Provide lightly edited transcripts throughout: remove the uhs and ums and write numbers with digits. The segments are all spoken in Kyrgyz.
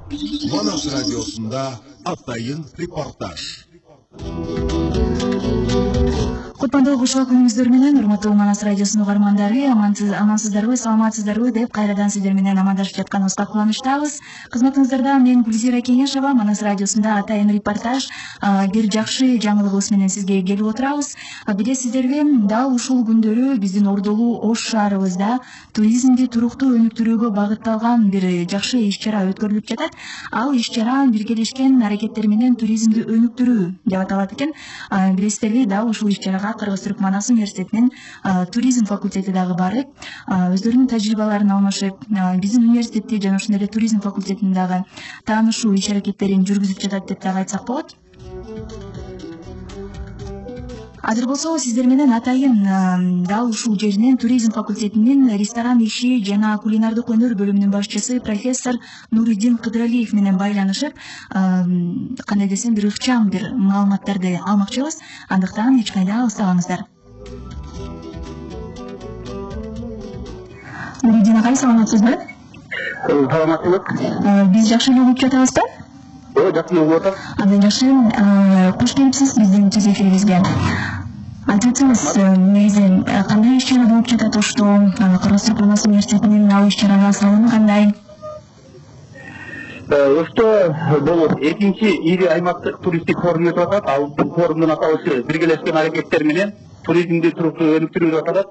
Манас радиосында Атайын репортаж. Кутмандуу кушак күнүңүздөр менен, урматтуу Манас радиосунун угармандары, амансыздарбы, саламатсыздарбы деп кайрадан сиздер менен амандашып жатканыбызга кубанычтабыз. Кызматыңыздарда мен Гүлзира Кеңешова, Манас радиосунда Атайын репортаж бир жакшы жаңылыгыбыз менен сизге келип отурабыз. Билесиздерби, дал ушул күндөрү биздин Ордолуу Ош шаарыбызда туризмди туруктуу өнүктүрүүгө багытталган бир жакшы иш-чара өткөрүлүп жатат. Ал иш-чара биргелешкен аракеттер менен туризмди өнүктүрүү деп аталат экен. Билесиздерби, дал ушул иш-чарага Кыргыз-Түрк Манас университетинин туризм факультети дагы барып, өздөрүнүн тажрыйбаларын алмашып, биздин университетти жана ошондой эле туризм факультетинин дагы таанышуу иш-аракеттерин жүргүзүп жатат деп дагы айтсак болот. Азыр болсо сиздер менен Атайын дал ушул жеринен туризм факультетинин ресторан иши жана кулинардык өнөр бөлүмүнүн башчысы профессор Нуриддин Кыдыралиев менен байланышып, кандай десем, бир ыкчам бир маалыматтарды алмакчыбыз. Андыктан эч кайда алыстабаңыздар. Нуриддин агай, саламатсызбы? Саламатсызбы. Биз жакшы эле угуп жатабызбы? Жакшы угуп атам. Андан жакшы, кош келипсиз биздин түз эфирибизге. Айтып өтсөңүз, негизи кандай иш-чара болуп жатат Ошто? Кыргыз-Түрк Манас университетинин ал иш-чарага салымы кандай? Ошто бул экинчи ири аймактык туристтик форум өтүп атат. Ал форумдун аталышы биргелешкен аракеттер менен туризмди туруктуу өнүктүрүү деп аталат.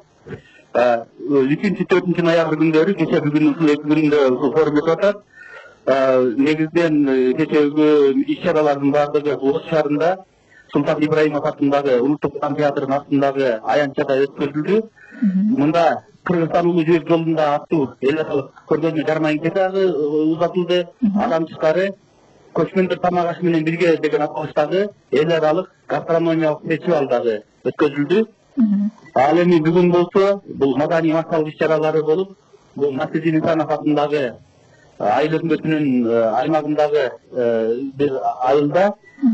3-4 ноябрь күндөрү, кече бүгүн ушул 2 күндө ушул форум өтүп атат. Негизден кечеги иш-чаралардын баардыгы Ош шаарында Султан Ибраимов атындагы Улуттук драма театрынын астындагы аянтчада өткөрүлдү. Мында Кыргызстан улуу жибек жолунда аттуу эл аралык көргөзмө жармайыңкы дагы узатылды. Андан тышкары Көчмөндөр тамак ашы менен бирге деген аталыштагы эл аралык гастрономиялык фестиваль дагы өткөрүлдү. Ал эми бүгүн болсо бул маданий массалык иш-чаралары болуп, бул Насирдин Исанов атындагы айыл өкмөтүнүн аймагындагы бир айылда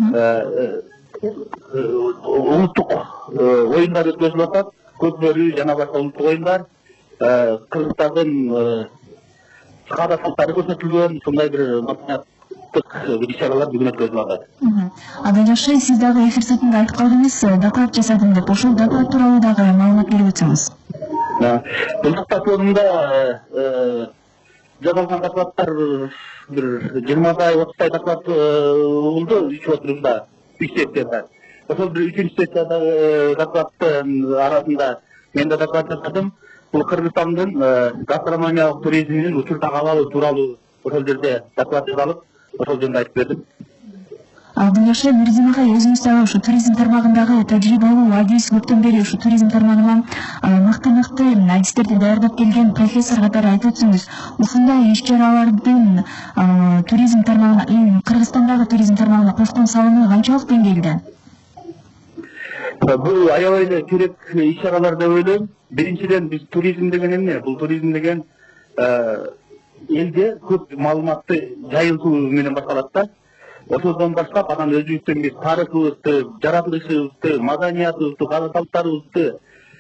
улуттук оюндар өткөрүлүп атат. Көкбөрү жана башка улуттук оюндар, кыргыздардын каада салттары көрсөтүлгөн, ушундай бир маданияттык иш-чаралар бүгүн өткөрүлүп атат. Андан жакшы, сиз дагы эфир сатында айтып калдыңыз, доклад жасадым деп. Ошол доклад тууралуу дагы маалымат берип өтсөңүз. Бул доклад форумда жазылган докладдар бир 20-дай 30-дай доклад болду 3 отурумда, 3 сессияда. Ошол бир 3-нчү сессиядагы докладдын арасында мен да доклад жасадым. Бул Кыргызстандын гастрономиялык туризминин учурда калалы тууралуу ошол жерде доклад жасалып, ошол жөнүндө айтып бердим. Андан жакшы, Нуриддин агай, өзүңүз дагы ушу туризм тармагындагы тажрыйбалуу адис, көптөн бери ушу туризм тармагынан мыкты адистерди даярдап келген профессор катары айтып өтсөңүз, ушундай иш-чаралардын туризм тармагына, Кыргызстандагы туризм тармагына кошкон салымы канчалык деңгээлде? Бул аябай эле керек иш-чаралар деп ойлойм. Биринчиден, биз туризм деген эмне? Бул туризм деген элге көп маалыматты жайылтуу менен башталат да. Ошондон баштап анан өзүбүздүн биз тарыхыбызды, жаратылышыбызды, маданиятыбызды, каада салттарыбызды,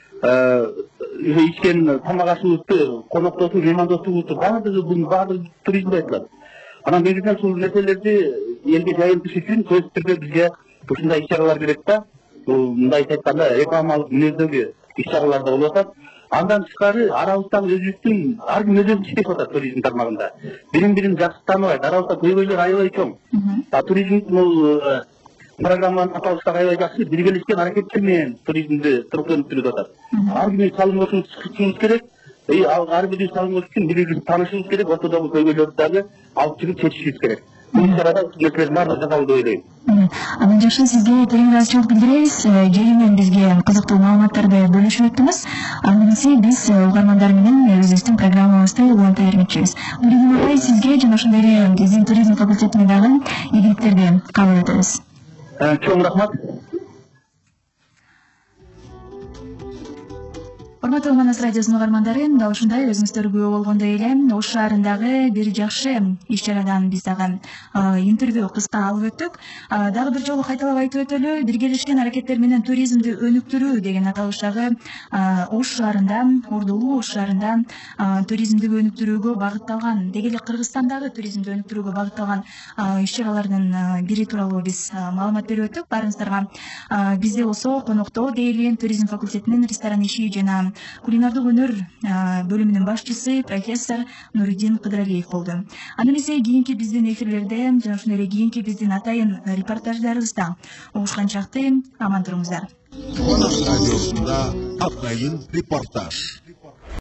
ичкен тамак ашыбызды, коноктосуу, меймандосуубузду баардыгы баардыгы туризмде айтылат. Анан негизинен ушул нерселерди элге жайылтыш үчүн сөзсүз түрдө бизге ушундай иш-чаралар керек да. Бул мындайча айтканда рекламалык мүнөздөгү иш-чаралар да болуп атат. Андан тышкары арабыздагы өзүбүздүн ар ким өзүнчө иштеп атат туризм тармагында. Бирин жакшы тааныбайт. Арабызда көйгөйлөр аябай чоң. Туризм бул программанын аталышы да аябай жакшы, биргелешкен аракеттер менен туризмди туруктуу өнүктүрүп атат. Ар ким салым кошушубуз керек. Ар бир салым кошуш үчүн бири-бирибизди таанышыбыз керек, ортодогу көйгөйлөрдү дагы алып чыгып чечишибиз керек. Бул иш-чарада нерселердин баардыгы жасалды деп ойлойм. Андан жакшы, сизге терең ыраазычылык билдиребиз. Жеринен бизге кызыктуу маалыматтарды бөлүшүп өттүңүз. Андыктан биз угармандар менен өзүбүздүн программабызды уланта бермекчибиз. Нуриддин агай, сизге жана ошондой эле биздин туризм факультетине дагы ийгиликтерди каалап өтөбүз. Чоң рахмат. Урматтуу Манас радиосунун угармандары, мына ушундай өзүңүздөр күбө болгондой эле Ош шаарындагы бир жакшы иш-чарадан биз дагы интервью кыска алып өттүк. Дагы бир жолу кайталап айтып өтөлү, биргелешкен аракеттер менен туризмди өнүктүрүү деген аталыштагы Ош шаарында, Ордулуу Ош шаарында туризмди өнүктүрүүгө багытталган, деги эле Кыргызстандагы туризмди өнүктүрүүгө багытталган иш-чаралардын бири тууралуу биз маалымат берип өттүк баарыңыздарга. Бизде болсо конокто дейли туризм факультетинин ресторан иши жана кулинардык өнөр бөлүмүнүн башчысы профессор Нуриддин Кыдыралиев болду. Аны эсе кийинки биздин эфирлерде жана ошондой эле кийинки биздин атайын репортаждарыбызда угушкан чакты аман туруңуздар. Манас радиосунда атайын репортаж.